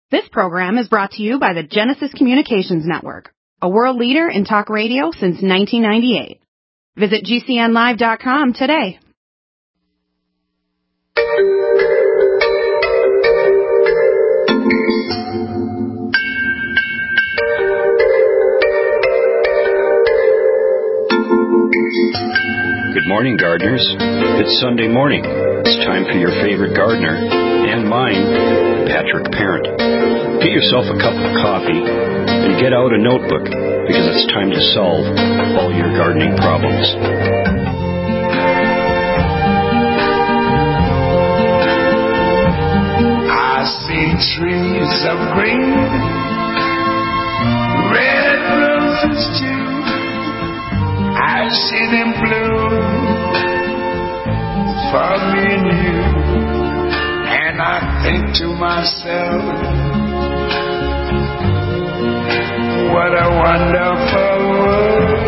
This program is brought to you by the Genesis Communications Network, a world leader in talk radio since 1998. Visit GCNlive.com today. Good morning, gardeners. It's Sunday morning. It's time for your favorite gardener, and mine, Patrick Parent. Get yourself a cup of coffee and get out a notebook, because it's time to solve all your gardening problems. I see trees of green, red roses too. I see them bloom for me and you, and I think to myself, what a wonderful world.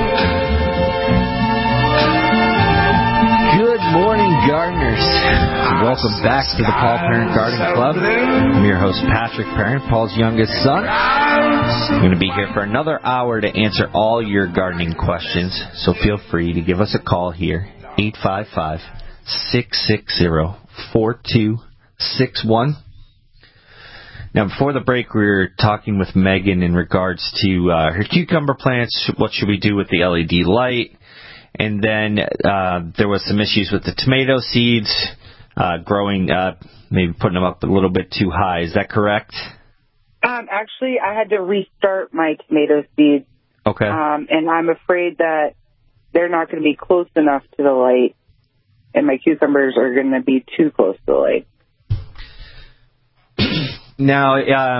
Good morning, gardeners. Welcome back to the Paul Parent Garden Club. I'm your host, Patrick Parent, Paul's youngest son. I'm going to be here for another hour to answer all your gardening questions, so feel free to give us a call here, 855-660-4261. Now, before the break, we were talking with Megan in regards to her cucumber plants, what should we do with the LED light, and then there was some issues with the tomato seeds growing, maybe putting them up a little bit too high. Is that correct? Actually, I had to restart my tomato seeds. Okay. And I'm afraid that they're not going to be close enough to the light, and my cucumbers are going to be too close to the light. Now,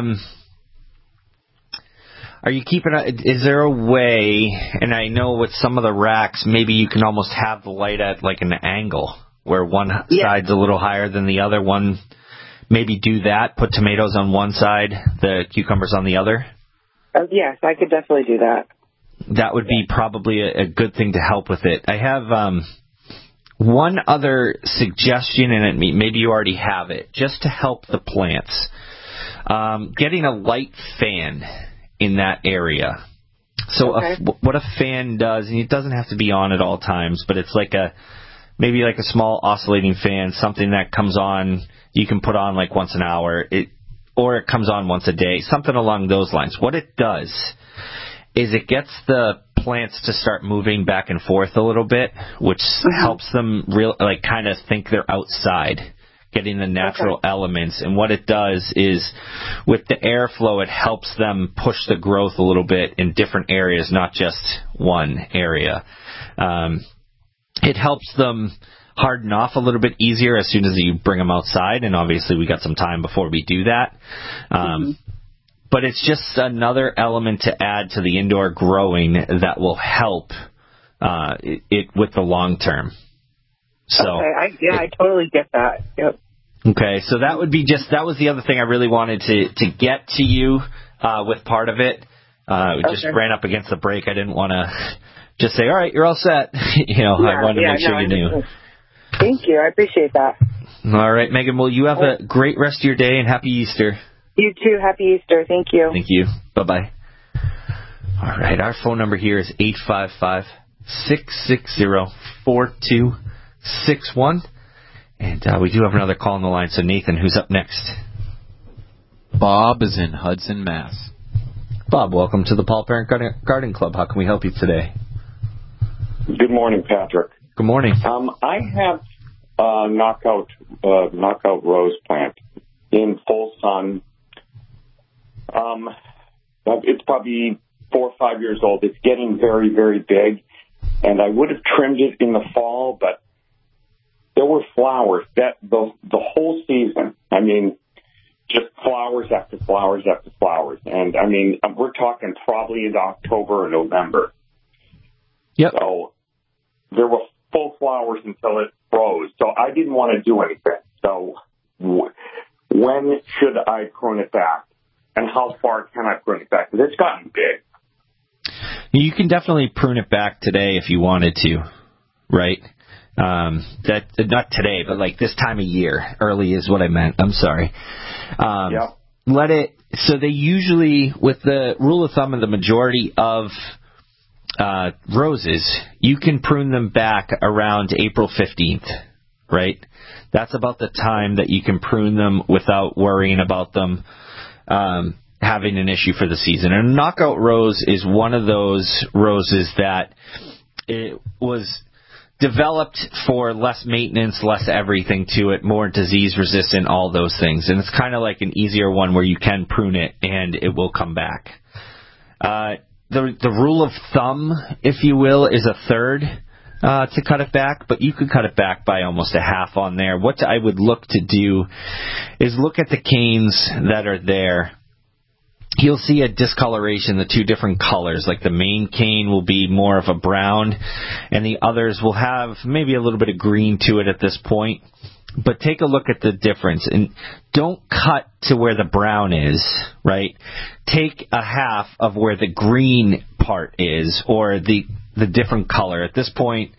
are you keeping is there a way, and I know with some of the racks, maybe you can almost have the light at like an angle where one side's a little higher than the other one. Maybe do that, put tomatoes on one side, the cucumbers on the other? Yes, I could definitely do that. That would be probably a good thing to help with it. I have one other suggestion, and maybe you already have it, just to help the plants. Getting a light fan in that area. So what a fan does, and it doesn't have to be on at all times, but it's like maybe like a small oscillating fan, something that comes on, you can put on like once an hour, or it comes on once a day, something along those lines. What it does is it gets the plants to start moving back and forth a little bit, which helps them kind of think they're outside, getting the natural elements. And what it does is, with the airflow, it helps them push the growth a little bit in different areas, not just one area. It helps them harden off a little bit easier as soon as you bring them outside, and obviously we got some time before we do that. But it's just another element to add to the indoor growing that will help it with the long term. So I totally get that. Yep. Okay, so that would be that was the other thing I really wanted to get to you with part of it. Just ran up against the break. I didn't want to just say, all right, you're all set. I wanted to make sure you knew. Thank you. I appreciate that. All right, Megan, well, you have a great rest of your day, and Happy Easter. You too. Happy Easter. Thank you. Thank you. Bye-bye. All right, our phone number here is 855-660-4261. And we do have another call on the line. So, Nathan, who's up next? Bob is in Hudson, Mass. Bob, welcome to the Paul Parent Garden Club. How can we help you today? Good morning, Patrick. Good morning. I have a knockout rose plant in full sun. It's probably 4 or 5 years old. It's getting very, very big, and I would have trimmed it in the fall, but there were flowers that the whole season. I mean, just flowers after flowers after flowers, and I mean, we're talking probably in October or November. Yep. So there were full flowers until it froze. So I didn't want to do anything. So when should I prune it back? And how far can I prune it back? Because it's gotten big. You can definitely prune it back today if you wanted to, right? That not today, but like this time of year. Early is what I meant. I'm sorry. Yeah. let it. So they usually, with the rule of thumb of the majority of roses, you can prune them back around April 15th, right? That's about the time that you can prune them without worrying about them having an issue for the season. And a knockout rose is one of those roses that it was developed for less maintenance, less everything to it, more disease resistant, all those things. And it's kind of like an easier one where you can prune it and it will come back. The rule of thumb, if you will, is a third to cut it back, but you could cut it back by almost a half on there. What I would look to do is look at the canes that are there. You'll see a discoloration, the two different colors. Like the main cane will be more of a brown, and the others will have maybe a little bit of green to it at this point. But take a look at the difference, and don't cut to where the brown is, right? Take a half of where the green part is, or the different color. At this point,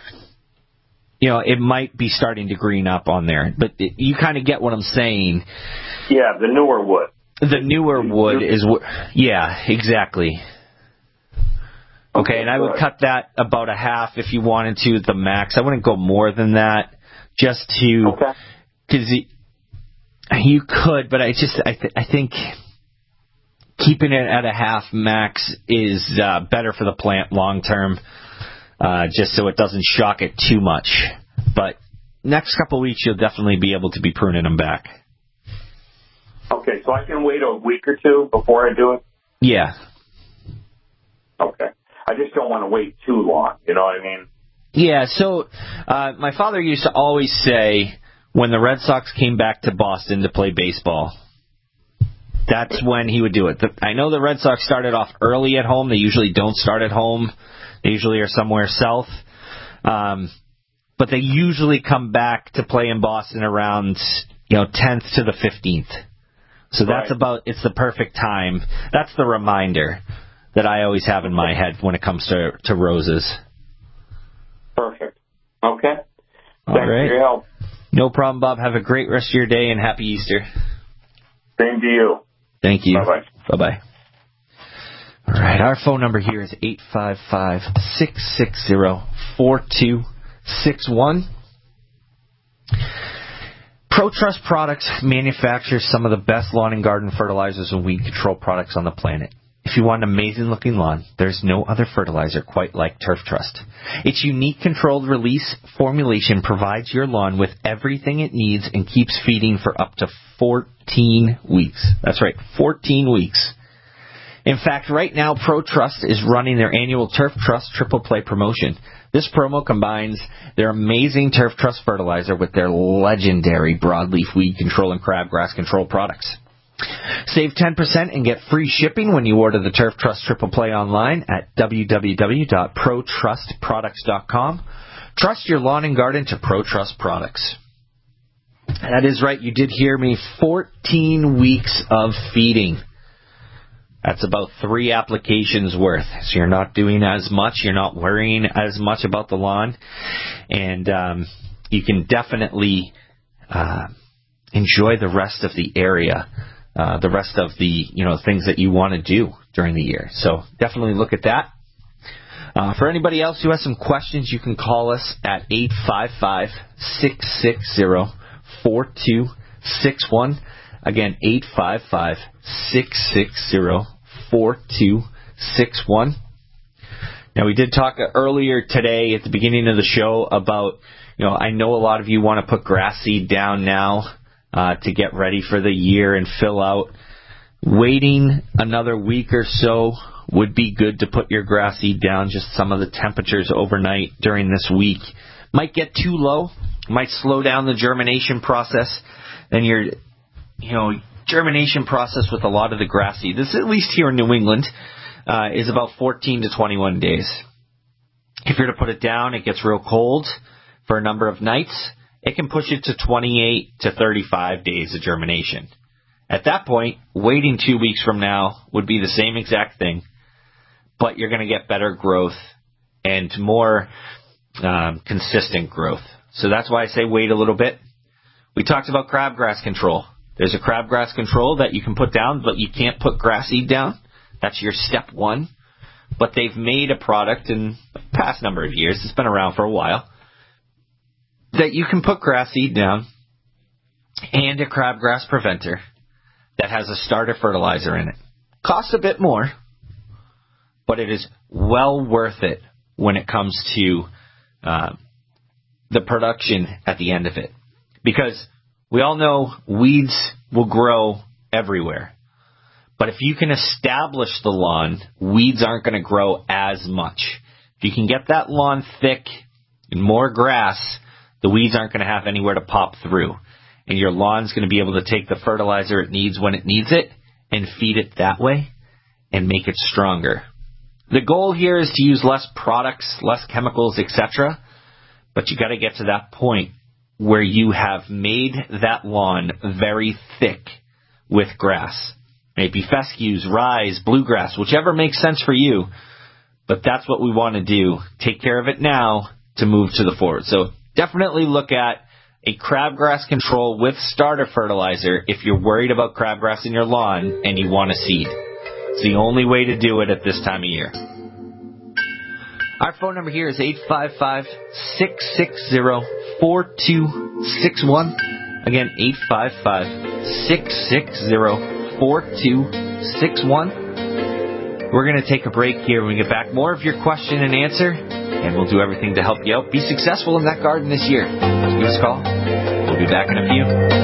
it might be starting to green up on there, but you kind of get what I'm saying. Yeah, the newer wood. The newer wood is, yeah, exactly. Okay, and I would cut that about a half if you wanted to, the max. I wouldn't go more than that, just to, because you could, but I think keeping it at a half max is better for the plant long term, just so it doesn't shock it too much. But next couple of weeks, you'll definitely be able to be pruning them back. Okay, so I can wait a week or two before I do it? Yeah. Okay. I just don't want to wait too long, you know what I mean? Yeah, so my father used to always say when the Red Sox came back to Boston to play baseball, that's when he would do it. I know the Red Sox started off early at home. They usually don't start at home. They usually are somewhere south. But they usually come back to play in Boston around 10th to the 15th. So that's it's the perfect time. That's the reminder that I always have in my head when it comes to roses. Perfect. Okay. All Thanks right. for your help. No problem, Bob. Have a great rest of your day and happy Easter. Same to you. Thank you. Bye-bye. Bye-bye. All right. Our phone number here is 855-660-4261. ProTrust Products manufactures some of the best lawn and garden fertilizers and weed control products on the planet. If you want an amazing-looking lawn, there's no other fertilizer quite like Turf Trust. Its unique controlled release formulation provides your lawn with everything it needs and keeps feeding for up to 14 weeks. That's right, 14 weeks. In fact, right now, ProTrust is running their annual Turf Trust Triple Play promotion. This promo combines their amazing Turf Trust fertilizer with their legendary broadleaf weed control and crabgrass control products. Save 10% and get free shipping when you order the Turf Trust Triple Play online at www.protrustproducts.com. Trust your lawn and garden to ProTrust Products. That is right, you did hear me. 14 weeks of feeding. That's about 3 applications worth. So you're not doing as much. You're not worrying as much about the lawn. And you can definitely enjoy the rest of the area, the rest of the things that you want to do during the year. So definitely look at that. For anybody else who has some questions, you can call us at 855-660-4261. Again, 855-660-4261. Now, we did talk earlier today at the beginning of the show about, I know a lot of you want to put grass seed down now to get ready for the year and fill out. Waiting another week or so would be good to put your grass seed down. Just some of the temperatures overnight during this week might get too low, might slow down the germination process, and your germination process with a lot of the grass seed, this at least here in New England, is about 14 to 21 days. If you're to put it down, it gets real cold for a number of nights. It can push it to 28 to 35 days of germination. At that point, waiting 2 weeks from now would be the same exact thing, but you're going to get better growth and more consistent growth. So that's why I say wait a little bit. We talked about crabgrass control. There's a crabgrass control that you can put down, but you can't put grass seed down. That's your step one. But they've made a product in the past number of years, it's been around for a while, that you can put grass seed down and a crabgrass preventer that has a starter fertilizer in it. Costs a bit more, but it is well worth it when it comes to the production at the end of it. Because we all know weeds will grow everywhere. But if you can establish the lawn, weeds aren't going to grow as much. If you can get that lawn thick and more grass, the weeds aren't going to have anywhere to pop through. And your lawn's going to be able to take the fertilizer it needs when it needs it and feed it that way and make it stronger. The goal here is to use less products, less chemicals, etc. But you got to get to that point where you have made that lawn very thick with grass. Maybe fescues, rye, bluegrass, whichever makes sense for you. But that's what we want to do. Take care of it now to move to the forward. So definitely look at a crabgrass control with starter fertilizer if you're worried about crabgrass in your lawn and you want a seed. It's the only way to do it at this time of year. Our phone number here is 855-660-4261. Again, 855-660-4261. We're going to take a break here. When we get back, more of your question and answer, and we'll do everything to help you out. Be successful in that garden this year. Give us a call. We'll be back in a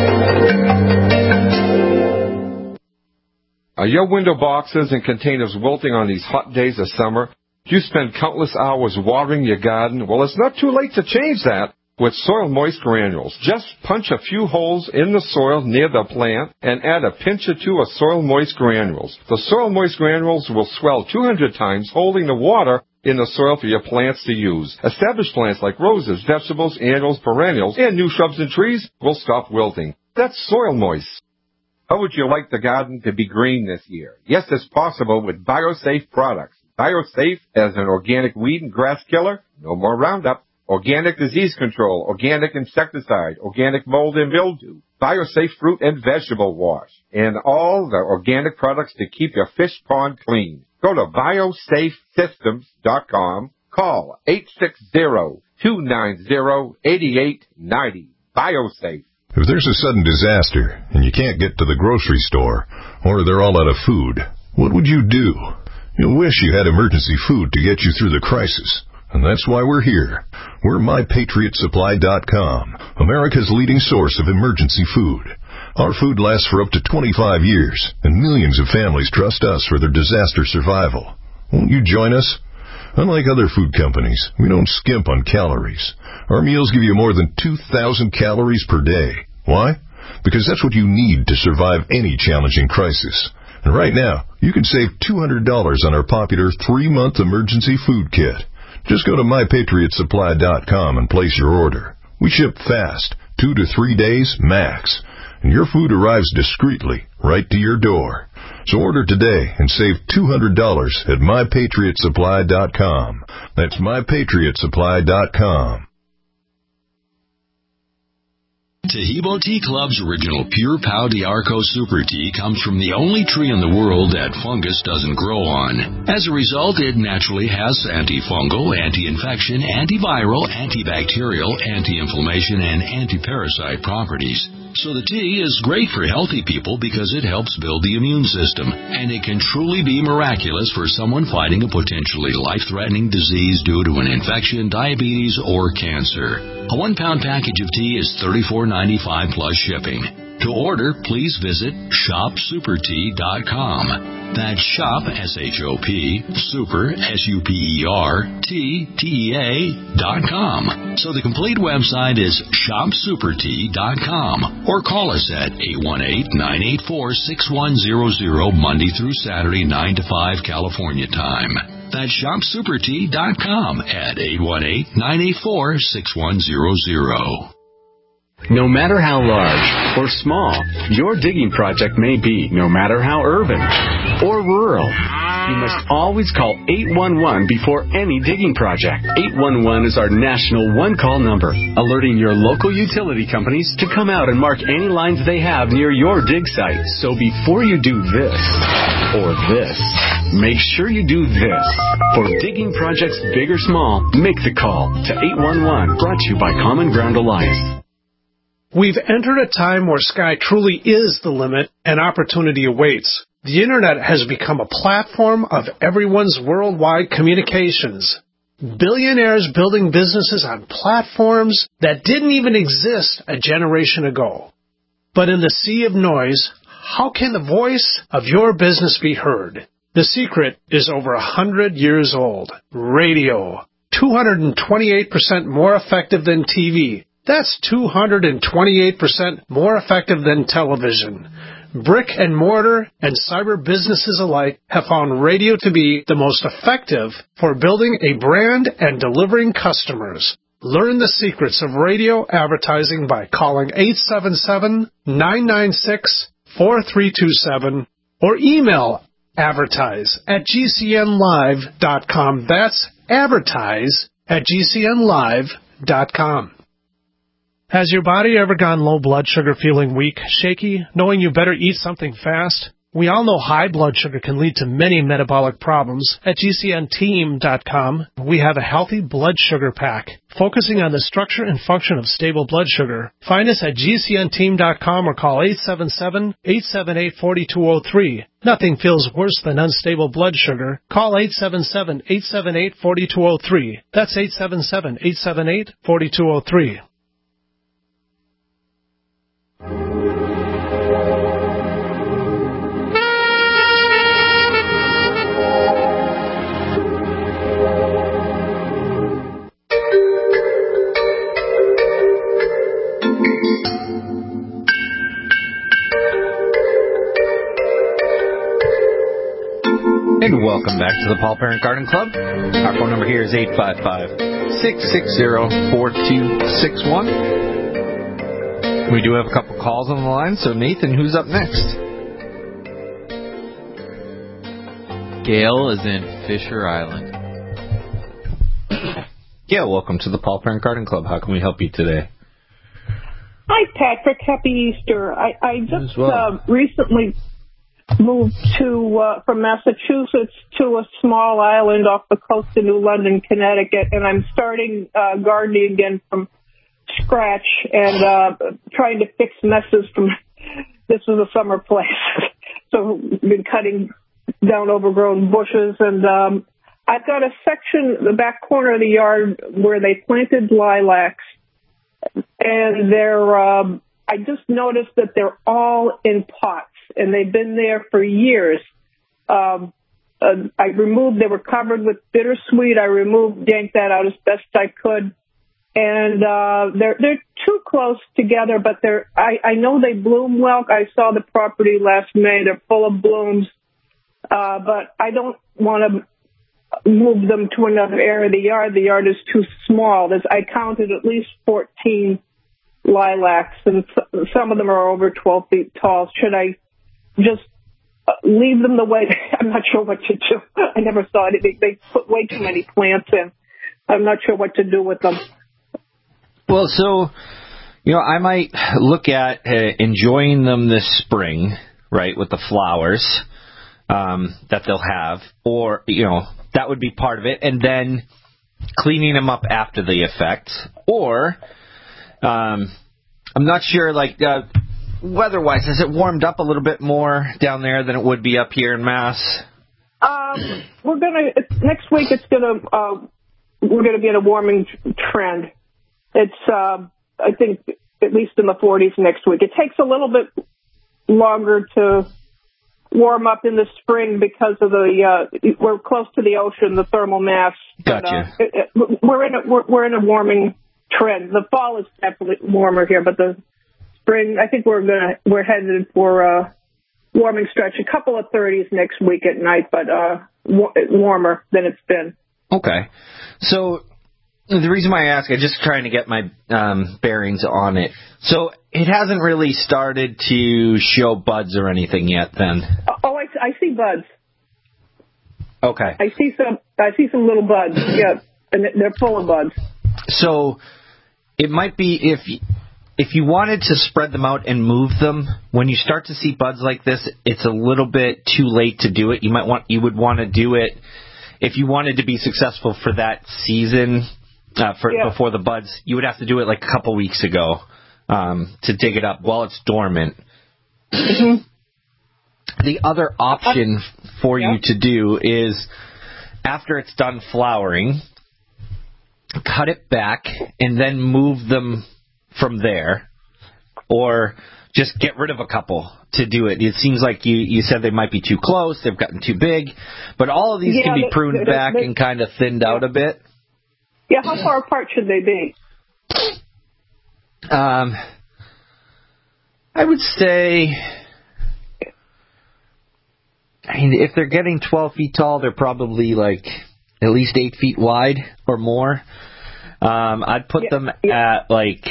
few. Are your window boxes and containers wilting on these hot days of summer? Do you spend countless hours watering your garden? Well, it's not too late to change that with Soil Moist Granules. Just punch a few holes in the soil near the plant and add a pinch or two of Soil Moist Granules. The Soil Moist Granules will swell 200 times, holding the water in the soil for your plants to use. Established plants like roses, vegetables, annuals, perennials, and new shrubs and trees will stop wilting. That's Soil Moist. How would you like the garden to be green this year? Yes, it's possible with BioSafe products. BioSafe as an organic weed and grass killer, no more Roundup, organic disease control, organic insecticide, organic mold and mildew, BioSafe fruit and vegetable wash, and all the organic products to keep your fish pond clean. Go to biosafesystems.com, call 860-290-8890. BioSafe. If there's a sudden disaster and you can't get to the grocery store or they're all out of food, what would you do? You'll wish you had emergency food to get you through the crisis. And that's why we're here. We're MyPatriotSupply.com, America's leading source of emergency food. Our food lasts for up to 25 years, and millions of families trust us for their disaster survival. Won't you join us? Unlike other food companies, we don't skimp on calories. Our meals give you more than 2,000 calories per day. Why? Because that's what you need to survive any challenging crisis. And right now, you can save $200 on our popular 3-month emergency food kit. Just go to MyPatriotSupply.com and place your order. We ship fast, 2 to 3 days max, and your food arrives discreetly right to your door. So order today and save $200 at MyPatriotSupply.com. That's MyPatriotSupply.com. Taheebo Tea Club's original Pure Pau d'Arco Super Tea comes from the only tree in the world that fungus doesn't grow on. As a result, it naturally has antifungal, anti-infection, antiviral, antibacterial, anti-inflammation, and anti-parasite properties. So the tea is great for healthy people because it helps build the immune system, and it can truly be miraculous for someone fighting a potentially life-threatening disease due to an infection, diabetes, or cancer. A 1-pound package of tea is $34.95 plus shipping. To order, please visit shopsupertea.com. That's shop, S-H-O-P, super, S-U-P-E-R, T-T-E-A.com. So the complete website is shopsupertea.com, or call us at 818-984-6100 Monday through Saturday, 9 to 5 California time. That's shopsupertea.com at 818-984-6100. No matter how large or small your digging project may be, no matter how urban or rural, you must always call 811 before any digging project. 811 is our national one-call number, alerting your local utility companies to come out and mark any lines they have near your dig site. So before you do this or this, make sure you do this. For digging projects big or small, make the call to 811. Brought to you by Common Ground Alliance. We've entered a time where sky truly is the limit and opportunity awaits. The Internet has become a platform of everyone's worldwide communications. Billionaires building businesses on platforms that didn't even exist a generation ago. But in the sea of noise, how can the voice of your business be heard? The secret is over 100 years old. Radio. 228% more effective than TV. That's 228% more effective than television. Brick and mortar and cyber businesses alike have found radio to be the most effective for building a brand and delivering customers. Learn the secrets of radio advertising by calling 877-996-4327 or email advertise@gcnlive.com. That's advertise@gcnlive.com. Has your body ever gone low blood sugar, feeling weak, shaky, knowing you better eat something fast? We all know high blood sugar can lead to many metabolic problems. At GCNteam.com, we have a healthy blood sugar pack, focusing on the structure and function of stable blood sugar. Find us at GCNteam.com or call 877-878-4203. Nothing feels worse than unstable blood sugar. Call 877-878-4203. That's 877-878-4203. And welcome back to the Paul Parent Garden Club. Our phone number here is 855-660-4261. We do have a couple calls on the line, so Nathan, who's up next? Gail is in Fisher Island. Gail, welcome to the Paul Parent Garden Club. How can we help you today? Hi, Patrick. Happy Easter. I just recently moved from Massachusetts to a small island off the coast of New London, Connecticut, and I'm starting gardening again from scratch and trying to fix messes from this is a summer place. So been cutting down overgrown bushes, and I've got a section, the back corner of the yard, where they planted lilacs, and I just noticed that they're all in pots, and they've been there for years. They were covered with bittersweet. I yanked that out as best I could. And they're too close together, but I know they bloom well. I saw the property last May. They're full of blooms. But I don't want to move them to another area of the yard. The yard is too small. I counted at least 14 lilacs, and some of them are over 12 feet tall. Should I just leave them the way? I'm not sure what to do. I never saw it. They put way too many plants in. I'm not sure what to do with them. Well, so, I might look at enjoying them this spring, right, with the flowers that they'll have, or, that would be part of it, and then cleaning them up after the effect. Or, I'm not sure, weather-wise, has it warmed up a little bit more down there than it would be up here in Mass? Next week we're gonna be in a warming trend. It's, I think, at least in the 40s next week. It takes a little bit longer to warm up in the spring because of we're close to the ocean, the thermal mass. Gotcha. But, we're in a warming trend. The fall is definitely warmer here, but the spring, I think we're headed for a warming stretch. A couple of 30s next week at night, but warmer than it's been. Okay. So the reason why I ask, I'm just trying to get my bearings on it. So it hasn't really started to show buds or anything yet then? Oh, I see buds. Okay. I see some little buds. Yeah, and they're full of buds. So it might be if you wanted to spread them out and move them, when you start to see buds like this, it's a little bit too late to do it. You would want to do it if you wanted to be successful for that season, before the buds. You would have to do it like a couple weeks ago to dig it up while it's dormant. Mm-hmm. The other option for you to do is, after it's done flowering, cut it back and then move them from there, or just get rid of a couple to do it. It seems like you said they might be too close, they've gotten too big, but all of these can be pruned back and kind of thinned out a bit. Yeah, how far apart should they be? I would say, if they're getting 12 feet tall, they're probably like at least 8 feet wide or more. I'd put them at like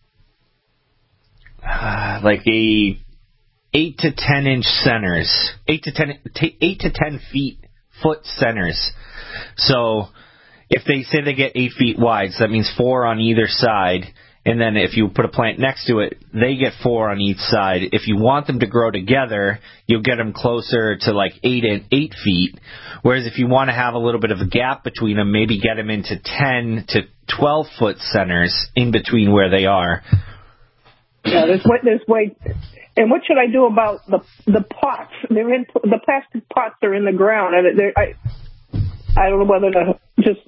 a 8 to 10 inch centers, 8 to 10 foot centers. So if they say they get 8 feet wide, so that means 4 on either side. And then if you put a plant next to it, they get 4 on each side. If you want them to grow together, you'll get them closer to like 8 feet. Whereas if you want to have a little bit of a gap between them, maybe get them into 10 to 12 foot centers in between where they are. Yeah, there's way. And what should I do about the pots? The plastic pots are in the ground, and I don't know whether to just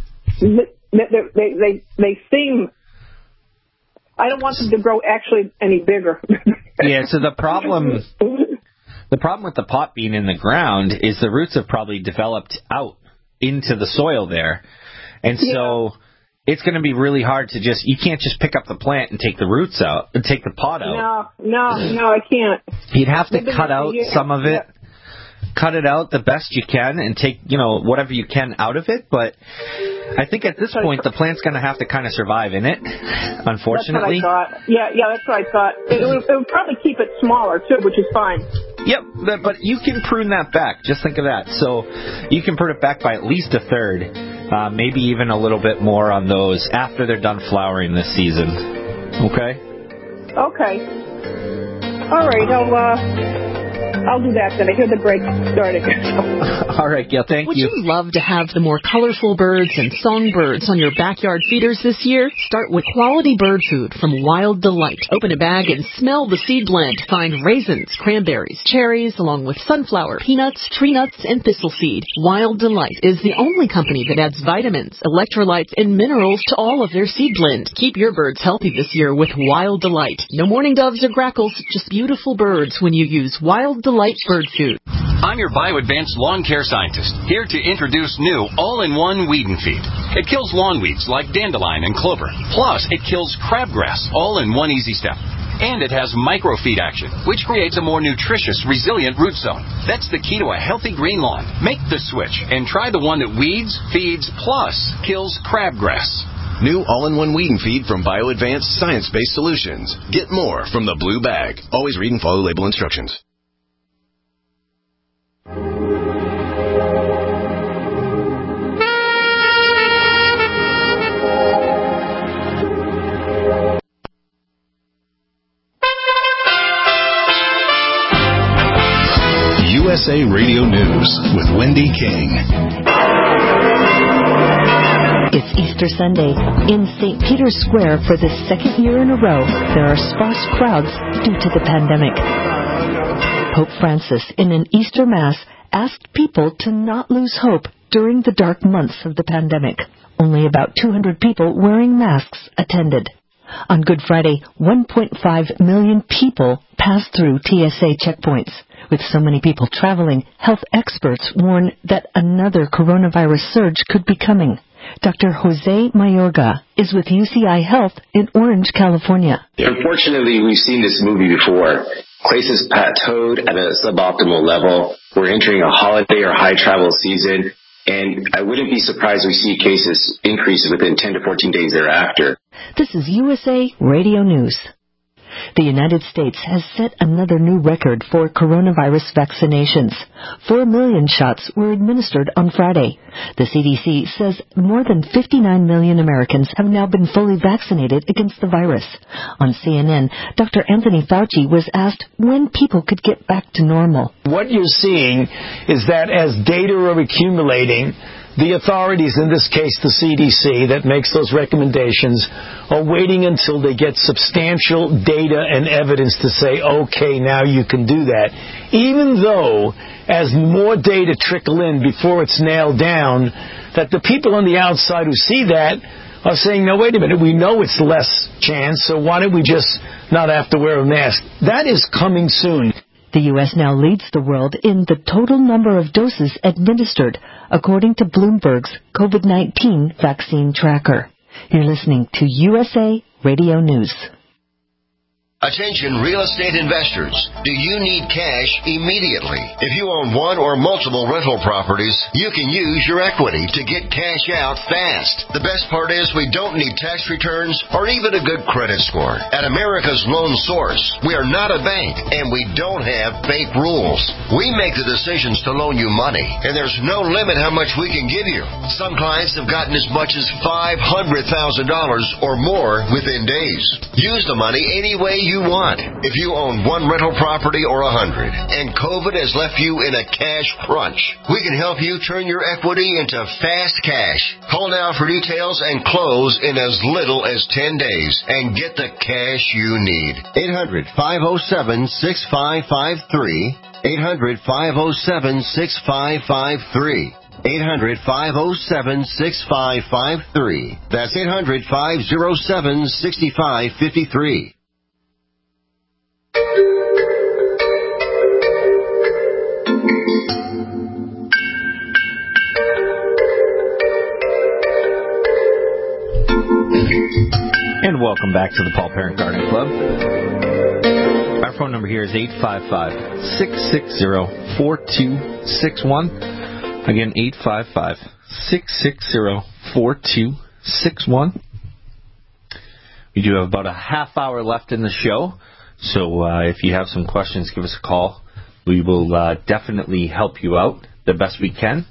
they seem. I don't want them to grow actually any bigger. Yeah, so the problem with the pot being in the ground is the roots have probably developed out into the soil there. And so it's going to be really hard to you can't just pick up the plant and take the roots out, and take the pot out. No, I can't. You'd have to cut out some of it. Yeah. Cut it out the best you can and take, whatever you can out of it. But I think at this point, the plant's going to have to kind of survive in it, unfortunately. That's what I thought. Yeah, that's what I thought. It would probably keep it smaller, too, which is fine. Yep, but you can prune that back. Just think of that. So you can prune it back by at least a third, maybe even a little bit more on those after they're done flowering this season. Okay? Okay. All right, I'll do that then. I hear the break starting. All right, Gail, thank you. Would you love to have the more colorful birds and songbirds on your backyard feeders this year? Start with quality bird food from Wild Delight. Open a bag and smell the seed blend. Find raisins, cranberries, cherries, along with sunflower, peanuts, tree nuts, and thistle seed. Wild Delight is the only company that adds vitamins, electrolytes, and minerals to all of their seed blend. Keep your birds healthy this year with Wild Delight. No mourning doves or grackles, just beautiful birds when you use Wild Delight bird food. I'm your BioAdvanced lawn care scientist, here to introduce new all-in-one weed and feed. It kills lawn weeds like dandelion and clover. Plus, it kills crabgrass, all in one easy step. And it has microfeed action, which creates a more nutritious, resilient root zone. That's the key to a healthy green lawn. Make the switch and try the one that weeds, feeds, plus kills crabgrass. New all-in-one weed and feed from BioAdvanced science-based solutions. Get more from the blue bag. Always read and follow label instructions. USA Radio News with Wendy King. It's Easter Sunday. In St. Peter's Square for the second year in a row, there are sparse crowds due to the pandemic. Pope Francis, in an Easter Mass, asked people to not lose hope during the dark months of the pandemic. Only about 200 people wearing masks attended. On Good Friday, 1.5 million people passed through TSA checkpoints. With so many people traveling, health experts warn that another coronavirus surge could be coming. Dr. Jose Mayorga is with UCI Health in Orange, California. Unfortunately, we've seen this movie before. Cases plateaued at a suboptimal level. We're entering a holiday or high travel season, and I wouldn't be surprised we see cases increase within 10 to 14 days thereafter. This is USA Radio News. The United States has set another new record for coronavirus vaccinations. 4 million shots were administered on Friday. The CDC says more than 59 million Americans have now been fully vaccinated against the virus. On CNN, Dr. Anthony Fauci was asked when people could get back to normal. What you're seeing is that as data are accumulating, the authorities, in this case the CDC, that makes those recommendations, are waiting until they get substantial data and evidence to say, okay, now you can do that. Even though, as more data trickle in before it's nailed down, that the people on the outside who see that are saying, no, wait a minute, we know it's less chance, so why don't we just not have to wear a mask? That is coming soon. The U.S. now leads the world in the total number of doses administered, according to Bloomberg's COVID-19 vaccine tracker. You're listening to USA Radio News. Attention real estate investors. Do you need cash immediately? If you own one or multiple rental properties, you can use your equity to get cash out fast. The best part is we don't need tax returns or even a good credit score. At America's Loan Source, we are not a bank and we don't have bank rules. We make the decisions to loan you money, and there's no limit how much we can give you. Some clients have gotten as much as $500,000 or more within days. Use the money any way you want. If you own one rental property or 100 and COVID has left you in a cash crunch, we can help you turn your equity into fast cash. Call now for details and close in as little as 10 days and get the cash you need. 800-507-6553. 800-507-6553. 800-507-6553. That's 800-507-6553. And welcome back to the Paul Parent Gardening Club. Our phone number here is 855-660-4261. Again, 855-660-4261. We do have about a half hour left in the show, so if you have some questions, give us a call. We will definitely help you out the best we can.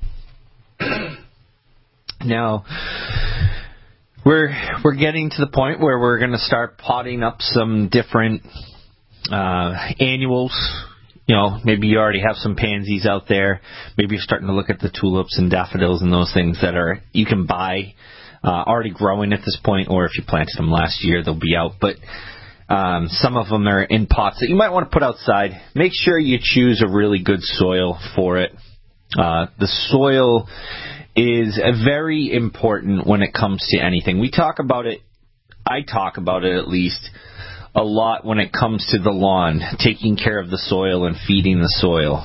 Now, we're getting to the point where we're going to start potting up some different annuals. You know, maybe you already have some pansies out there. Maybe you're starting to look at the tulips and daffodils and those things that are you can buy already growing at this point, or if you planted them last year, they'll be out. But some of them are in pots that you might want to put outside. Make sure you choose a really good soil for it. The soil is very important when it comes to anything. We talk about it, I talk about it at least, a lot when it comes to the lawn, taking care of the soil and feeding the soil.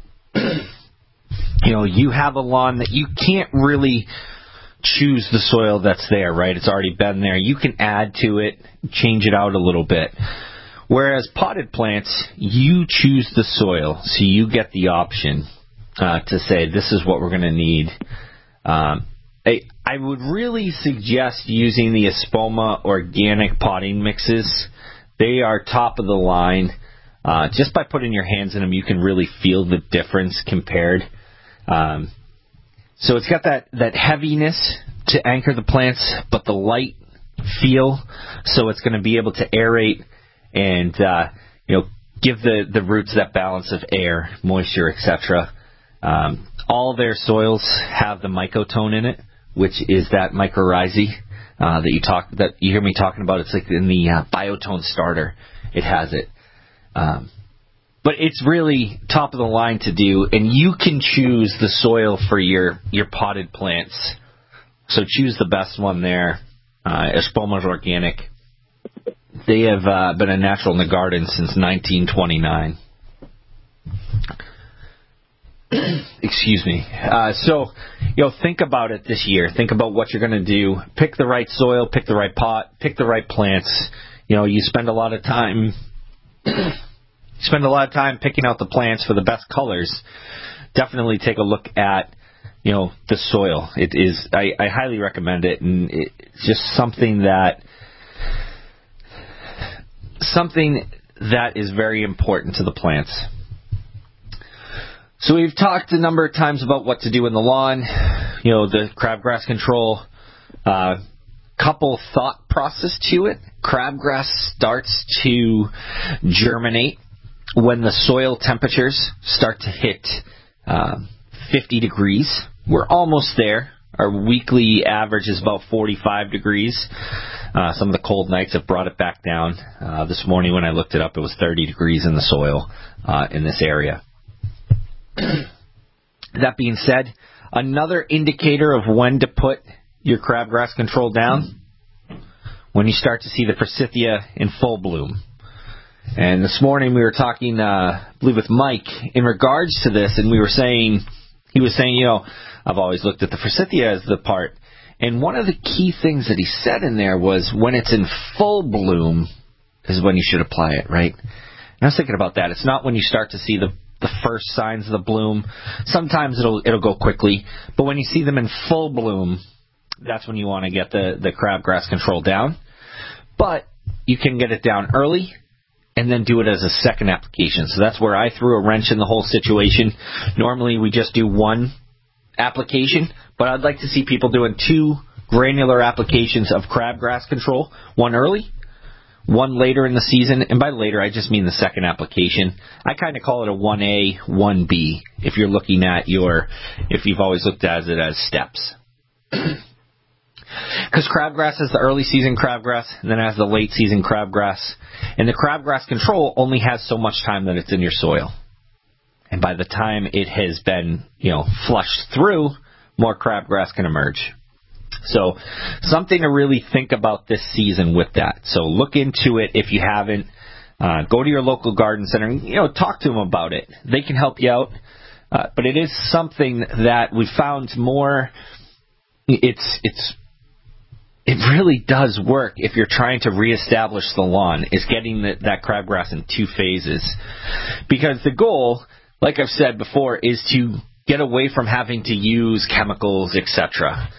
You know, you have a lawn that you can't really choose the soil that's there, right? It's already been there. You can add to it, change it out a little bit. Whereas potted plants, you choose the soil, so you get the option to say, this is what we're going to need. I would really suggest using the Espoma organic potting mixes. They are top of the line. Just by putting your hands in them, you can really feel the difference compared. So it's got that heaviness to anchor the plants, but the light feel, so it's going to be able to aerate and give the roots that balance of air, moisture, etc. All their soils have the mycotone in it, which is that mycorrhizae that you hear me talking about. It's like in the Biotone starter. It has it. But it's really top of the line to do, and you can choose the soil for your potted plants. So choose the best one there. Espoma's organic. They have been a natural in the garden since 1929. Excuse me. So, think about it this year. Think about what you're going to do. Pick the right soil, pick the right pot, pick the right plants. You spend a lot of time picking out the plants for the best colors. Definitely take a look at, the soil. It is, I highly recommend it, and it's just something that something that is very important to the plants. So we've talked a number of times about what to do in the lawn, the crabgrass control. Couple thought process to it. Crabgrass starts to germinate when the soil temperatures start to hit 50 degrees. We're almost there. Our weekly average is about 45 degrees. Some of the cold nights have brought it back down. This morning when I looked it up, it was 30 degrees in the soil in this area. That being said, another indicator of when to put your crabgrass control down, when you start to see the forsythia in full bloom. And this morning we were talking, I believe, with Mike in regards to this, and he was saying, I've always looked at the forsythia as the part. And one of the key things that he said in there was when it's in full bloom is when you should apply it, right? And I was thinking about that. It's not when you start to see the first signs of the bloom. Sometimes it'll go quickly, but when you see them in full bloom, that's when you want to get the crabgrass control down. But you can get it down early and then do it as a second application. So that's where I threw a wrench in the whole situation. Normally we just do one application, but I'd like to see people doing 2 granular applications of crabgrass control, one early, one later in the season, and by later I just mean the second application. I kind of call it a 1A, 1B if you're looking at if you've always looked at it as steps. Because crabgrass has the early season crabgrass, and then it has the late season crabgrass, and the crabgrass control only has so much time that it's in your soil. And by the time it has been, flushed through, more crabgrass can emerge. So something to really think about this season with that. So look into it if you haven't. Go to your local garden center and, talk to them about it. They can help you out. But it is something that we found more, it really does work if you're trying to reestablish the lawn, is getting that crabgrass in 2 phases. Because the goal, like I've said before, is to get away from having to use chemicals, etc.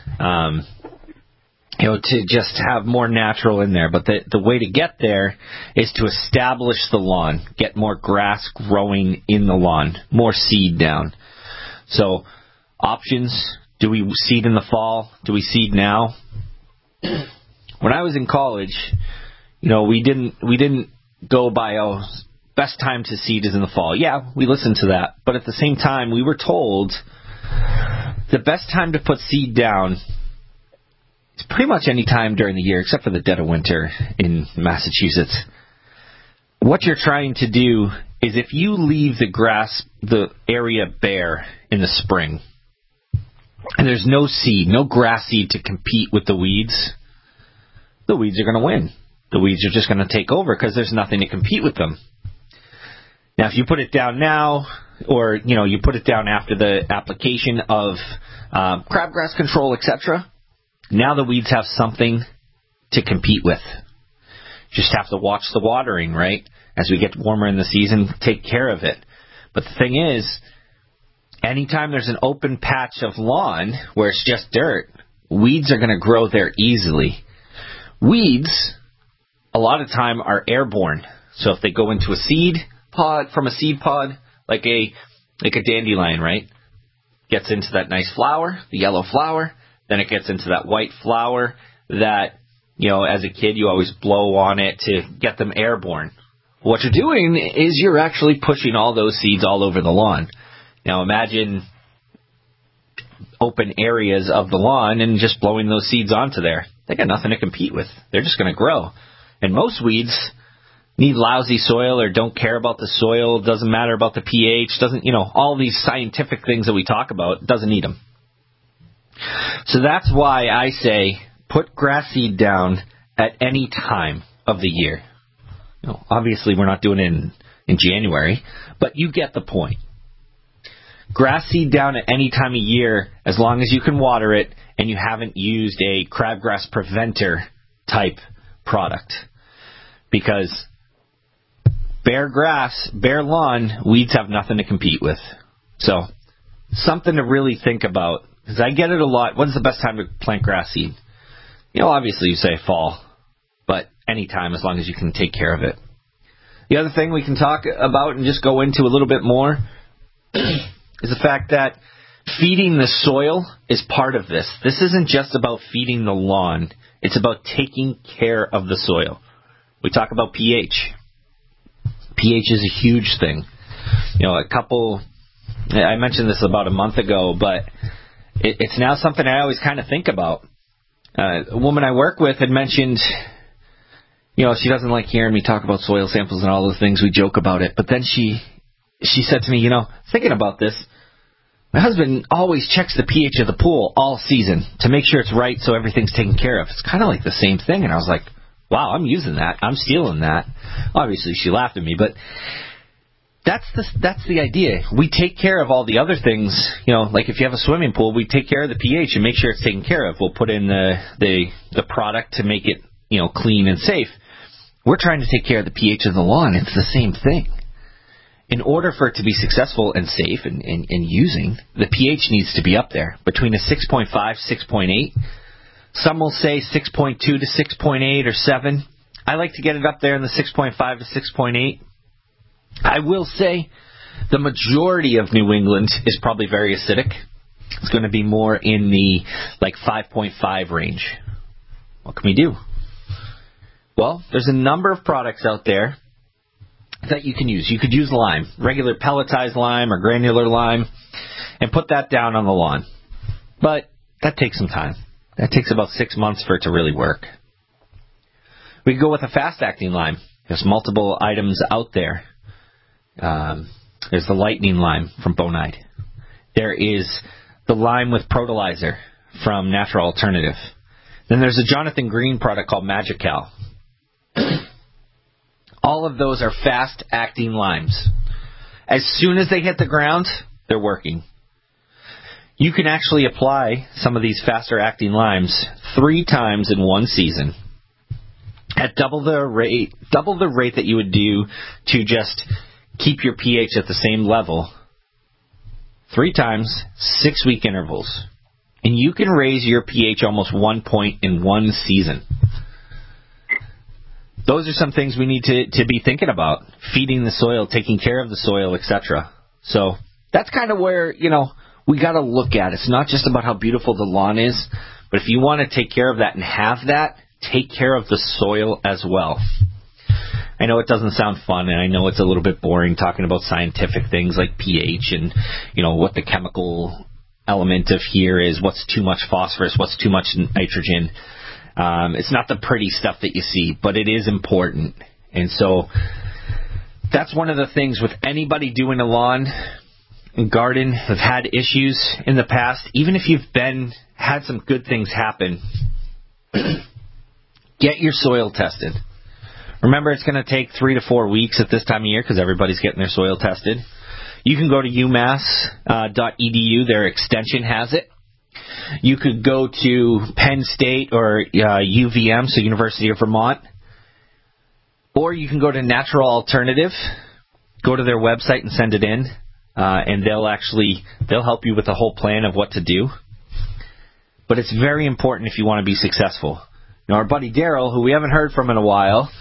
To just have more natural in there. But the way to get there is to establish the lawn, get more grass growing in the lawn, more seed down. So options, do we seed in the fall? Do we seed now? When I was in college, we didn't go by, best time to seed is in the fall. Yeah, we listened to that. But at the same time, we were told the best time to put seed down is pretty much any time during the year, except for the dead of winter in Massachusetts. What you're trying to do is if you leave the area bare in the spring, and there's no seed, no grass seed to compete with the weeds are going to win. The weeds are just going to take over because there's nothing to compete with them. Now, if you put it down now, or, you put it down after the application of crabgrass control, etc., now the weeds have something to compete with. Just have to watch the watering, right? As we get warmer in the season, take care of it. But the thing is, anytime there's an open patch of lawn where it's just dirt, weeds are going to grow there easily. Weeds, a lot of time, are airborne. So if they go into a seed pod, from a seed pod, like a dandelion, right? Gets into that nice flower, the yellow flower, then it gets into that white flower that, as a kid you always blow on it to get them airborne. What you're doing is you're actually pushing all those seeds all over the lawn. Now imagine open areas of the lawn and just blowing those seeds onto there. They got nothing to compete with. They're just going to grow. And most weeds need lousy soil or don't care about the soil, doesn't matter about the pH, all these scientific things that we talk about, doesn't need them. So that's why I say put grass seed down at any time of the year. Obviously we're not doing it in January, but you get the point. Grass seed down at any time of year as long as you can water it and you haven't used a crabgrass preventer type product. Because bare grass, bare lawn, weeds have nothing to compete with. So, something to really think about. Because I get it a lot. When's the best time to plant grass seed? Obviously you say fall. But any time as long as you can take care of it. The other thing we can talk about and just go into a little bit more is the fact that feeding the soil is part of this. This isn't just about feeding the lawn. It's about taking care of the soil. We talk about pH. pH is a huge thing. I mentioned this about a month ago, but it's now something I always kind of think about. A woman I work with had mentioned, she doesn't like hearing me talk about soil samples and all those things. We joke about it. But then she said to me, thinking about this, my husband always checks the pH of the pool all season to make sure it's right so everything's taken care of. It's kind of like the same thing. And I was like, wow, I'm using that. I'm stealing that. Obviously, she laughed at me, but that's the idea. We take care of all the other things. Like if you have a swimming pool, we take care of the pH and make sure it's taken care of. We'll put in the product to make it clean and safe. We're trying to take care of the pH of the lawn. It's the same thing. In order for it to be successful and safe and using, the pH needs to be up there between a 6.5, 6.8. Some will say 6.2 to 6.8 or 7. I like to get it up there in the 6.5 to 6.8. I will say the majority of New England is probably very acidic. It's going to be more in the 5.5 range. What can we do? Well, there's a number of products out there that you can use. You could use lime, regular pelletized lime or granular lime, and put that down on the lawn. But that takes some time. That takes about 6 months for it to really work. We could go with a fast-acting lime. There's multiple items out there. There's the lightning lime from Bonide. There is the lime with Protolizer from Natural Alternative. Then there's a Jonathan Green product called Magical. All of those are fast-acting limes. As soon as they hit the ground, they're working. You can actually apply some of these faster-acting limes 3 times in one season at double the rate that you would do to just keep your pH at the same level. 3 times, 6-week intervals. And you can raise your pH almost 1 point in one season. Those are some things we need to be thinking about. Feeding the soil, taking care of the soil, etc. So that's kind of where, we got to look at. It's not just about how beautiful the lawn is, but if you want to take care of that and have that, take care of the soil as well. I know it doesn't sound fun, and I know it's a little bit boring talking about scientific things like pH and, what the chemical element of here is, what's too much phosphorus, what's too much nitrogen. It's not the pretty stuff that you see, but it is important. And so that's one of the things with anybody doing a lawn and garden have had issues in the past. Even if you've had some good things happen, get your soil tested. Remember, it's going to take 3 to 4 weeks at this time of year because everybody's getting their soil tested. You can go to umass.edu. Their extension has it. You could go to Penn State or UVM, so University of Vermont. Or you can go to Natural Alternative, go to their website and send it in, and they'll help you with the whole plan of what to do. But it's very important if you want to be successful. Our buddy Daryl, who we haven't heard from in a while,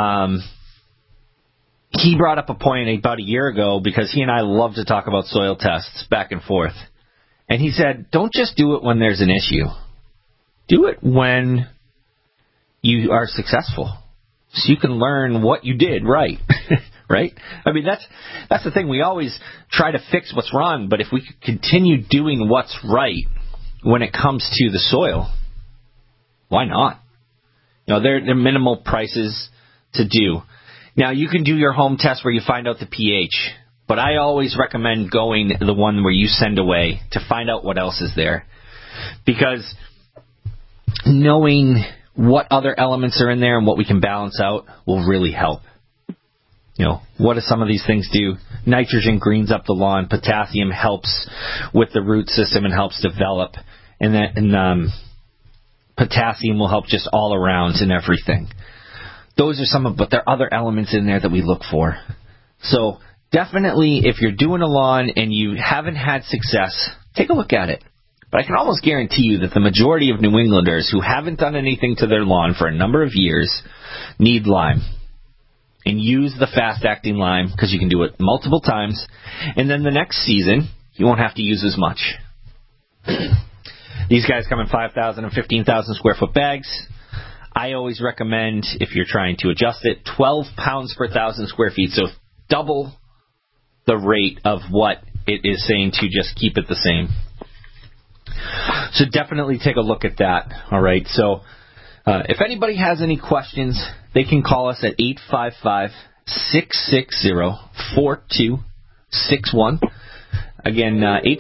he brought up a point about a year ago because he and I love to talk about soil tests back and forth. And he said, don't just do it when there's an issue. Do it when you are successful, so you can learn what you did right. Right? I mean, that's the thing. We always try to fix what's wrong, but if we could continue doing what's right when it comes to the soil, why not? They're minimal prices to do. Now, you can do your home test where you find out the pH, but I always recommend going the one where you send away to find out what else is there. Because knowing what other elements are in there and what we can balance out will really help. What do some of these things do? Nitrogen greens up the lawn. Potassium helps with the root system and helps develop. And potassium will help just all around in everything. Those are but there are other elements in there that we look for. So definitely, if you're doing a lawn and you haven't had success, take a look at it. But I can almost guarantee you that the majority of New Englanders who haven't done anything to their lawn for a number of years need lime. and use the fast-acting lime because you can do it multiple times. And then the next season, you won't have to use as much. These guys come in 5,000 and 15,000 square foot bags. I always recommend, if you're trying to adjust it, 12 pounds per 1,000 square feet. So double the rate of what it is saying to just keep it the same. So definitely take a look at that. All right. So if anybody has any questions, they can call us at 855-660-4261. Again,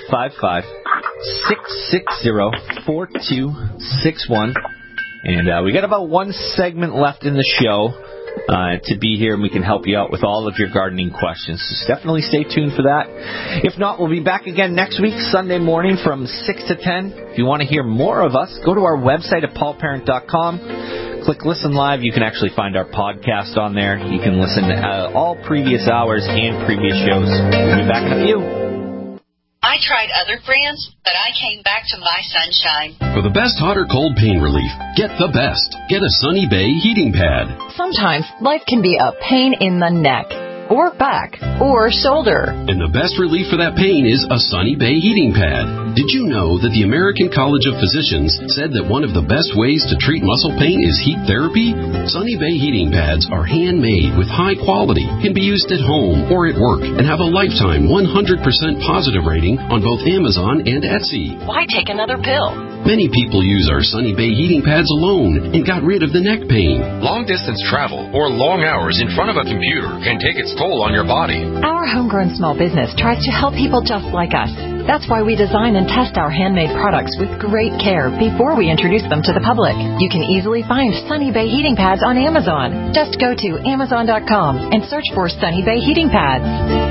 855-660-4261. And we got about one segment left in the show to be here, and we can help you out with all of your gardening questions. So definitely stay tuned for that. If not, we'll be back again next week, Sunday morning from 6 to 10. If you want to hear more of us, go to our website at paulparent.com. Click Listen Live. You can actually find our podcast on there. You can listen to all previous hours and previous shows. We'll be back in a few. I tried other brands, but I came back to My Sunshine. For the best hot or cold pain relief, get the best. Get a Sunny Bay heating pad. Sometimes life can be a pain in the neck, or back, or shoulder. And the best relief for that pain is a Sunny Bay heating pad. Did you know that the American College of Physicians said that one of the best ways to treat muscle pain is heat therapy? Sunny Bay heating pads are handmade with high quality, can be used at home or at work, and have a lifetime 100% positive rating on both Amazon and Etsy. Why take another pill? Many people use our Sunny Bay heating pads alone and got rid of the neck pain. Long-distance travel or long hours in front of a computer can take its toll on your body. Our homegrown small business tries to help people just like us. That's why we design and test our handmade products with great care before we introduce them to the public. You can easily find Sunny Bay heating pads on Amazon. Just go to Amazon.com and search for Sunny Bay heating pads.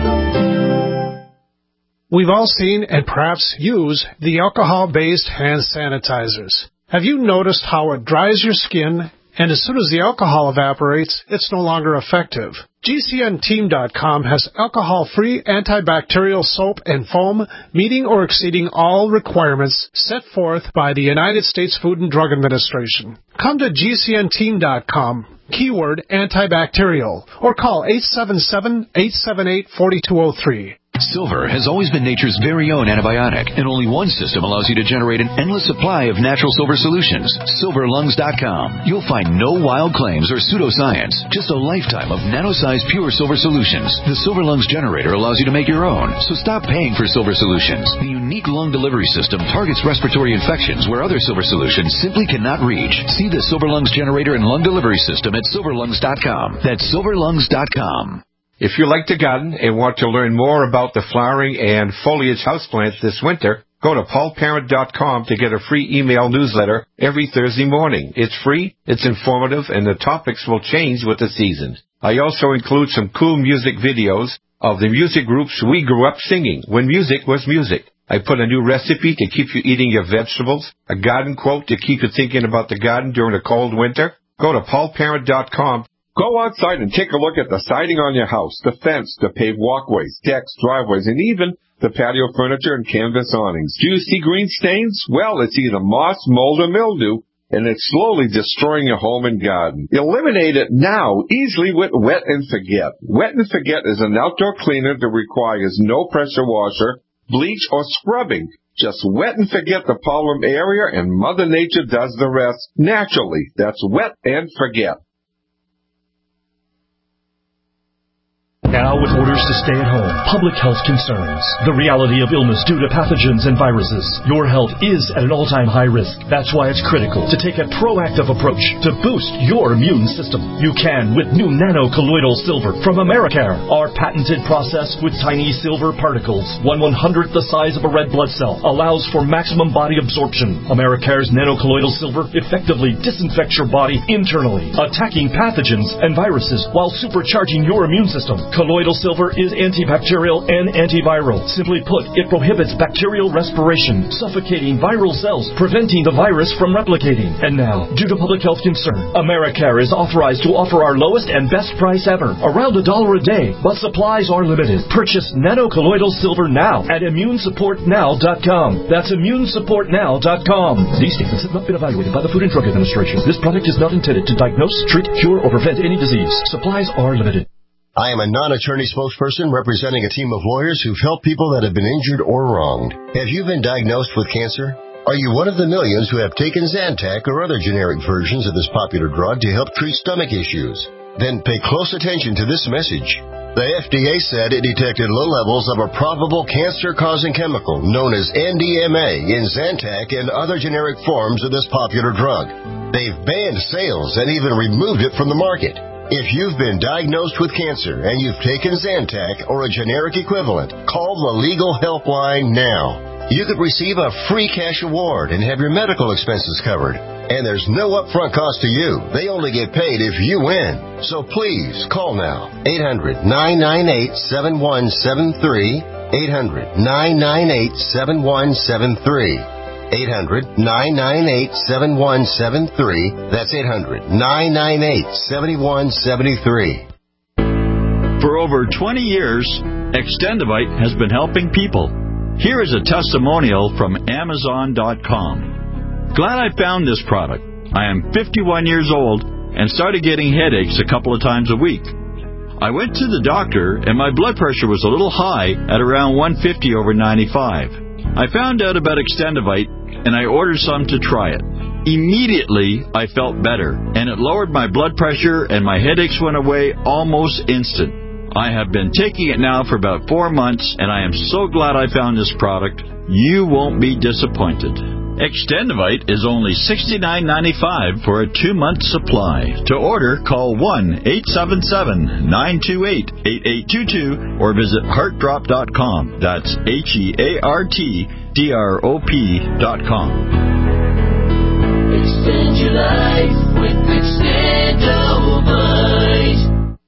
We've all seen and perhaps use the alcohol-based hand sanitizers. Have you noticed how it dries your skin, and as soon as the alcohol evaporates, it's no longer effective? GCNteam.com has alcohol-free antibacterial soap and foam meeting or exceeding all requirements set forth by the United States Food and Drug Administration. Come to GCNteam.com, keyword antibacterial, or call 877-878-4203. Silver has always been nature's very own antibiotic, and only one system allows you to generate an endless supply of natural silver solutions. SilverLungs.com. You'll find no wild claims or pseudoscience, just a lifetime of nano-sized pure silver solutions. The Silver Lungs generator allows you to make your own, so stop paying for silver solutions. The unique lung delivery system targets respiratory infections where other silver solutions simply cannot reach. See the Silver Lungs generator and lung delivery system at SilverLungs.com. That's SilverLungs.com. If you like to garden and want to learn more about the flowering and foliage houseplants this winter, go to paulparent.com to get a free email newsletter every Thursday morning. It's free, it's informative, and the topics will change with the seasons. I also include some cool music videos of the music groups we grew up singing when music was music. I put a new recipe to keep you eating your vegetables, a garden quote to keep you thinking about the garden during a cold winter. Go to paulparent.com. Go outside and take a look at the siding on your house, the fence, the paved walkways, decks, driveways, and even the patio furniture and canvas awnings. Do you see green stains? Well, it's either moss, mold, or mildew, and it's slowly destroying your home and garden. Eliminate it now, easily with Wet and Forget. Wet and Forget is an outdoor cleaner that requires no pressure washer, bleach, or scrubbing. Just wet and forget the problem area, and Mother Nature does the rest naturally. That's Wet and Forget. Now with orders to stay at home, public health concerns, the reality of illness due to pathogens and viruses, your health is at an all-time high risk. That's why it's critical to take a proactive approach to boost your immune system. You can with new nano-colloidal silver from Americare. Our patented process with tiny silver particles, 1/100th the size of a red blood cell, allows for maximum body absorption. Americare's nano-colloidal silver effectively disinfects your body internally, attacking pathogens and viruses while supercharging your immune system. Colloidal silver is antibacterial and antiviral. Simply put, it prohibits bacterial respiration, suffocating viral cells, preventing the virus from replicating. And now, due to public health concern, Americare is authorized to offer our lowest and best price ever, around $1 a day, but supplies are limited. Purchase nanocolloidal silver now at immunesupportnow.com. That's immunesupportnow.com. These statements have not been evaluated by the Food and Drug Administration. This product is not intended to diagnose, treat, cure, or prevent any disease. Supplies are limited. I am a non-attorney spokesperson representing a team of lawyers who've helped people that have been injured or wronged. Have you been diagnosed with cancer? Are you one of the millions who have taken Zantac or other generic versions of this popular drug to help treat stomach issues? Then pay close attention to this message. The FDA said it detected low levels of a probable cancer-causing chemical known as NDMA in Zantac and other generic forms of this popular drug. They've banned sales and even removed it from the market. If you've been diagnosed with cancer and you've taken Zantac or a generic equivalent, call the legal helpline now. You could receive a free cash award and have your medical expenses covered. And there's no upfront cost to you. They only get paid if you win. So please, call now. 800-998-7173. 800-998-7173. 800-998-7173. That's 800-998-7173. For over 20 years, Extendivite has been helping people. Here is a testimonial from Amazon.com. Glad I found this product. I am 51 years old and started getting headaches a couple of times a week. I went to the doctor and my blood pressure was a little high at around 150/95. I found out about Extendivite and I ordered some to try it. Immediately, I felt better, and it lowered my blood pressure and my headaches went away almost instant. I have been taking it now for about 4 months, and I am so glad I found this product. You won't be disappointed. Extendivite is only $69.95 for a 2-month supply. To order, call 1-877-928-8822 or visit heartdrop.com. That's HEARTDROP.com. Extend your life with Extendivite.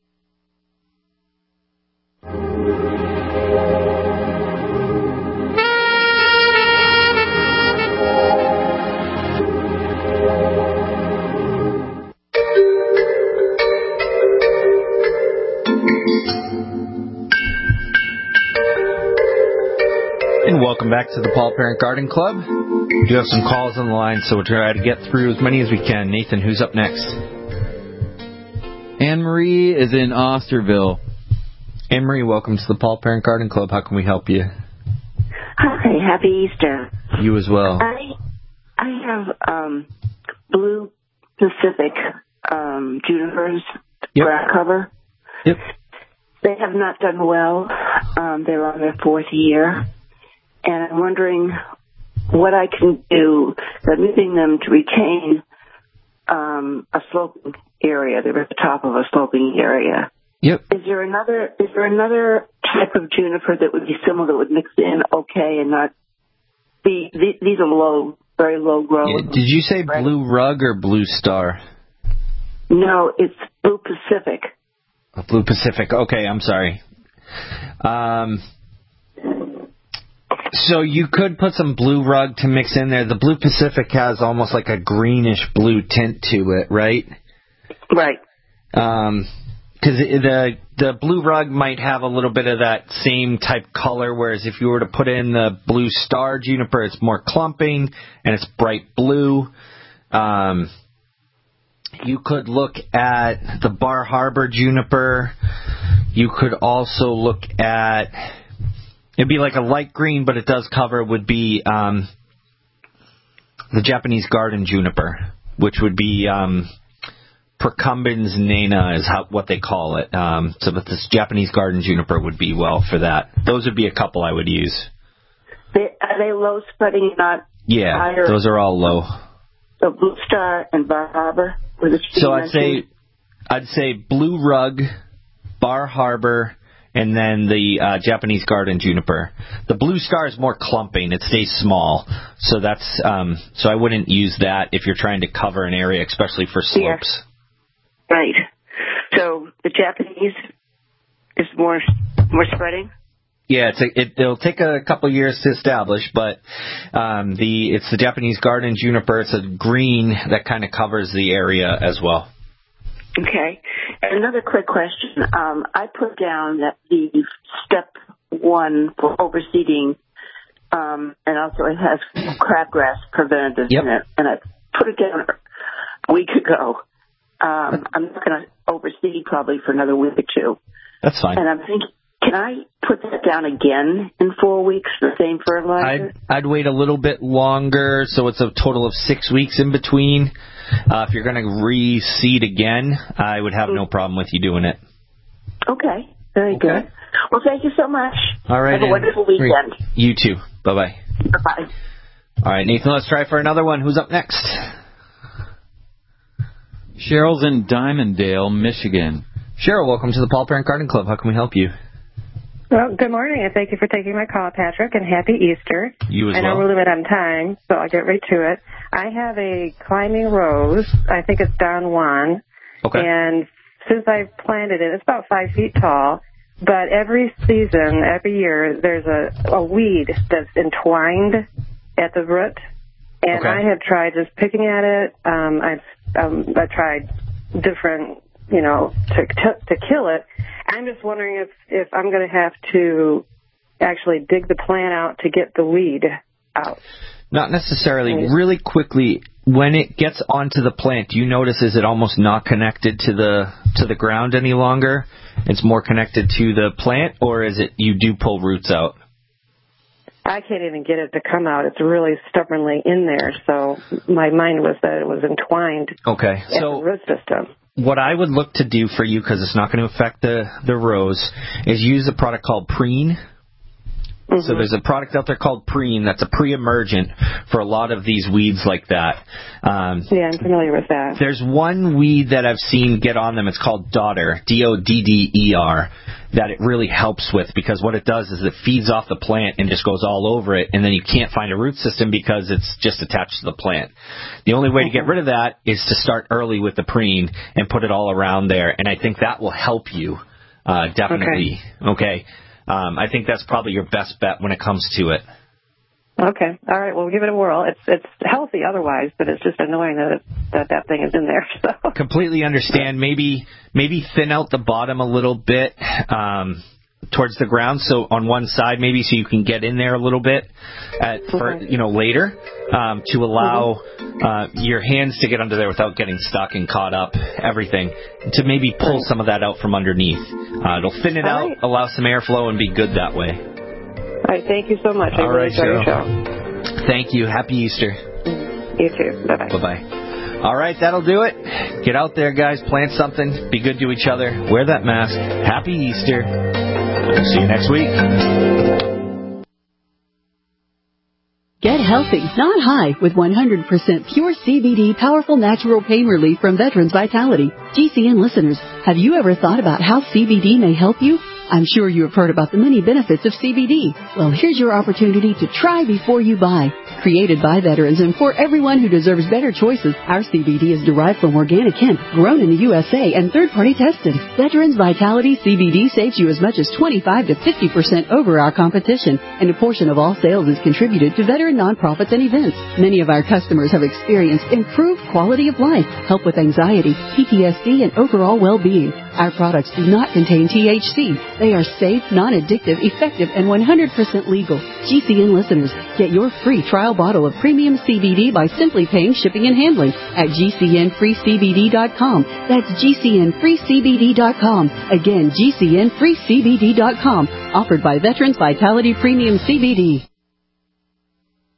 And welcome back to the Paul Parent Garden Club. We do have some calls on the line, so we'll try to get through as many as we can. Nathan, who's up next? Anne-Marie is in Osterville. Anne-Marie, welcome to the Paul Parent Garden Club. How can we help you? Hi, happy Easter. You as well. I have Blue Pacific junipers, ground cover. Yep. They have not done well. They're on their 4th year. And I'm wondering what I can do, permitting them to retain a sloping area. They're at the top of a sloping area. Yep. Is there another type of juniper that would be similar, that would mix in okay and not be? These are low, very low growth. Yeah, did you say Blue Rug or Blue Star? No, it's Blue Pacific. Blue Pacific. Okay, I'm sorry. So you could put some Blue Rug to mix in there. The Blue Pacific has almost like a greenish blue tint to it, right? Right. Because the Blue Rug might have a little bit of that same type color, whereas if you were to put in the Blue Star juniper, it's more clumping and it's bright blue. You could look at the Bar Harbor juniper. You could also look at, it'd be like a light green, but it does cover, would be the Japanese garden juniper, which would be Procumbens nana is what they call it. So but this Japanese garden juniper would be well for that. Those would be a couple I would use. Are they low spreading, not higher? Those are all low. So Blue Star and Bar Harbor? So I'd say Blue Rug, Bar Harbor, and then the Japanese garden juniper. The Blue Star is more clumping; it stays small, so that's so I wouldn't use that if you're trying to cover an area, especially for slopes. Yeah. Right. So the Japanese It's more spreading? Yeah, it'll take a couple years to establish, but it's the Japanese garden juniper. It's a green that kind of covers the area as well. Okay. And another quick question. I put down that the step 1 for overseeding, and also it has crabgrass preventative in it, and I put it down a week ago. I'm not going to overseed probably for another week or 2. That's fine. And I'm thinking, can I put that down again in 4 weeks, the same fertilizer? I'd wait a little bit longer, so it's a total of 6 weeks in between. If you're going to reseed again, I would have no problem with you doing it. Okay, very good. Well, thank you so much. All right. Have a wonderful weekend. You too. Bye-bye. Bye-bye. All right, Nathan, let's try for another one. Who's up next? Cheryl's in Diamonddale, Michigan. Cheryl, welcome to the Paul Parent Garden Club. How can we help you? Well, good morning, and thank you for taking my call, Patrick, and happy Easter. You as well. I know we're limited on time, so I'll get right to it. I have a climbing rose. I think it's Don Juan. Okay. And since I've planted it, it's about 5 feet tall. But every season, every year, there's a weed that's entwined at the root. And I have tried just picking at it. I've tried different, to kill it. I'm just wondering if I'm going to have to actually dig the plant out to get the weed out. Not necessarily. Really quickly, when it gets onto the plant, do you notice is it almost not connected to the ground any longer? It's more connected to the plant, or is it you do pull roots out? I can't even get it to come out. It's really stubbornly in there. So my mind was that it was entwined. Okay. At the root system. What I would look to do for you, because it's not going to affect the rose, is use a product called Preen. Mm-hmm. So there's a product out there called Preen that's a pre-emergent for a lot of these weeds like that. Yeah, I'm familiar with that. There's one weed that I've seen get on them. It's called Dodder, D-O-D-D-E-R, that it really helps with, because what it does is it feeds off the plant and just goes all over it, and then you can't find a root system because it's just attached to the plant. The only way to get rid of that is to start early with the Preen and put it all around there, and I think that will help you definitely. Okay. I think that's probably your best bet when it comes to it. Okay. All right. Well, we'll give it a whirl. It's healthy otherwise, but it's just annoying that thing is in there. So. Completely understand. Maybe thin out the bottom a little bit towards the ground, so on one side maybe, so you can get in there a little bit later to allow your hands to get under there without getting stuck and caught up, everything, to maybe pull some of that out from underneath. It'll thin it out, allow some airflow, and be good that way. All right, thank you so much. I really enjoy your show. Thank you. Happy Easter. You too. Bye-bye. Bye-bye. All right, that'll do it. Get out there, guys. Plant something. Be good to each other. Wear that mask. Happy Easter. See you next week. Get healthy, not high, with 100% pure CBD powerful natural pain relief from Veterans Vitality. GCN listeners, have you ever thought about how CBD may help you? I'm sure you have heard about the many benefits of CBD. Well, here's your opportunity to try before you buy. Created by veterans and for everyone who deserves better choices, our CBD is derived from organic hemp, grown in the USA, and third-party tested. Veterans Vitality CBD saves you as much as 25 to 50% over our competition, and a portion of all sales is contributed to veteran nonprofits and events. Many of our customers have experienced improved quality of life, help with anxiety, PTSD, and overall well-being. Our products do not contain THC. They are safe, non-addictive, effective, and 100% legal. GCN listeners, get your free trial bottle of premium CBD by simply paying shipping and handling at GCNFreeCBD.com. That's GCNFreeCBD.com. Again, GCNFreeCBD.com. Offered by Veterans Vitality Premium CBD.